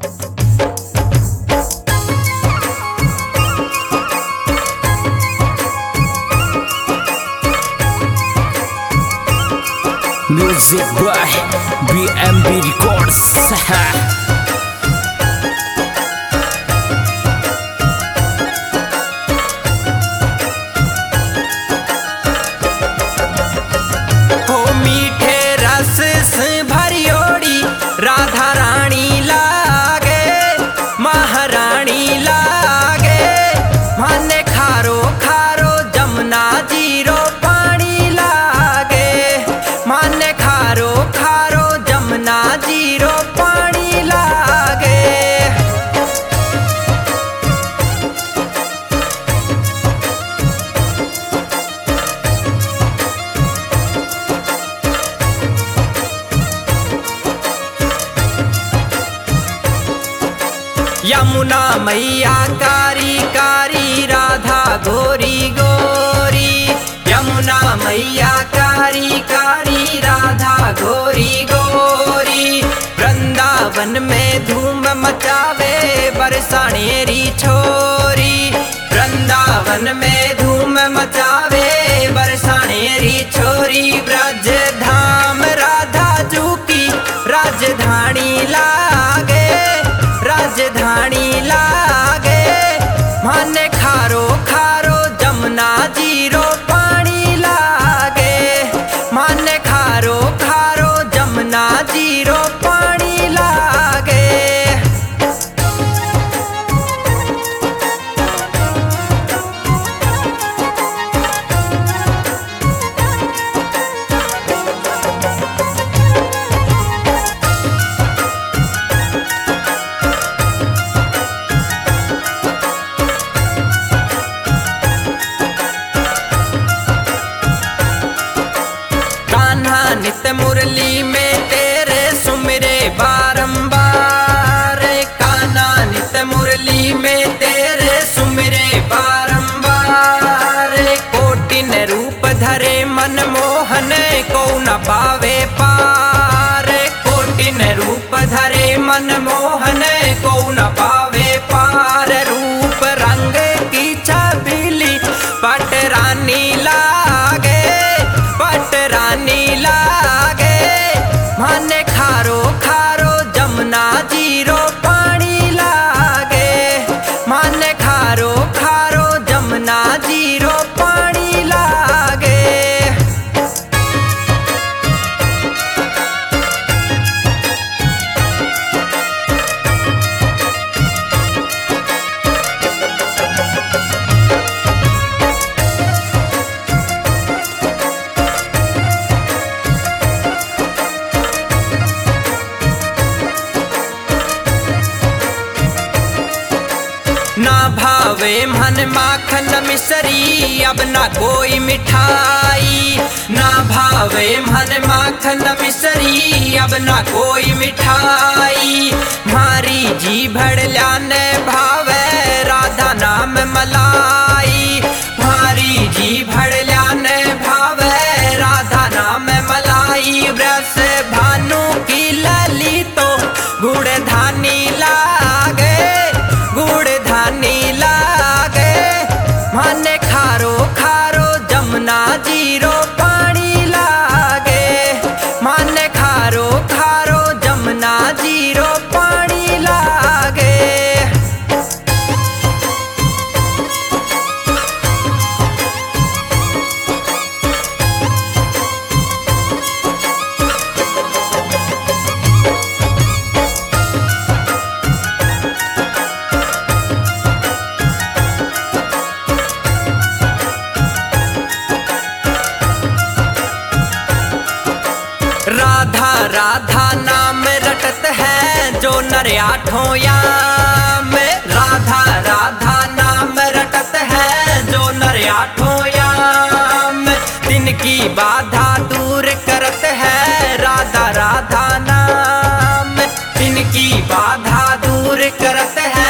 Music by BMB Records. हो मीठे रस से भरियोड़ी राधा रानी लागे, महारानी लागे। माने खारो खारो जमुना जीरो पानी लागे, माने खारो खारो जमुना जीरो पानी लागे। यमुना मैया कारी कारी राधा गोरी गोरी, यमुना मैया कारी कारी राधा गोरी गोरी। वृंदावन में धूम मचावे बरसानेरी छोरी, वृंदावन में धूम मचावे बरसानेरी छोरी। ब्रज धाम राधा जू की राजधानी लागे, राजधानी लागे। माने खारो खारो जमुना जीरो पानी लागे, माने खारो खारो जमुना जीरो पानी लागे। नित मुरली में तेरे सुमिरे बारंबार, कान्हा नित मुरली में तेरे सुमिरे बारंबार। कोटिन रूप धरे मन मोहन को न पावे पार, कोटिन रूप धरे मन मोहन को न पावे पार। रूप रंग की छबीली पटरानी लागे, पटरानी लागे। माने खारो खारो जमुना जीरो पानी लागे, माने खारो खारो जमुना जीरो पानी लागे। ना भावे मन माखन मिसरी अब ना कोई मिठाई, ना भावे मन माखन मिसरी अब ना कोई मिठाई। मारी जी भड़ल्या ने भावे राधा नाम मलाई, मारी जी भड़ल्या ने भावे राधा नाम मलाई। व्रस भानु की लली तो गुड़ धानी लागे, गुड़ धानी लागे। माने खारो खारो जमुना जीरो पानी लागे, माने खारो खारो जमुना जीरो पानी लागे। राधा राधा नाम रटत है जो नर आठों याम, राधा राधा नाम रटत है जो नर आठों याम। तिनकी बाधा दूर करत है राधा राधा नाम, तिनकी बाधा दूर करत है